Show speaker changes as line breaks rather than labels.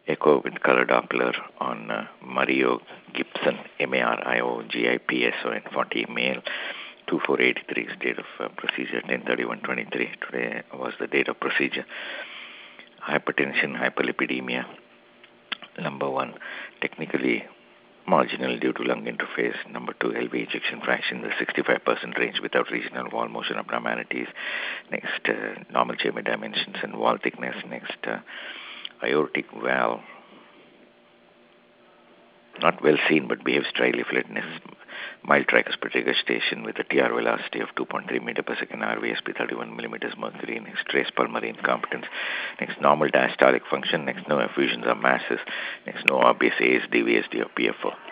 Echo with color Doppler on Mario Gibson, MARIOGIPSON 40 male, 2483 is date of procedure, 10/31/23. Today was the date of procedure. Hypertension, hyperlipidemia. Number one, technically marginal due to lung interface. Number two, LV ejection fraction in the 65% range without regional wall motion abnormalities. Next, normal chamber dimensions and wall thickness. Next, aortic valve. Not well seen, but behaves dryly flatness. Mild tricuspid regurgitation with a TR velocity of 2.3 meter per second, RVSP 31 millimeters mercury. Next, trace pulmonary incompetence. Next, normal diastolic function. Next, no effusions or masses. Next, no obvious ASD, VSD, or PFO.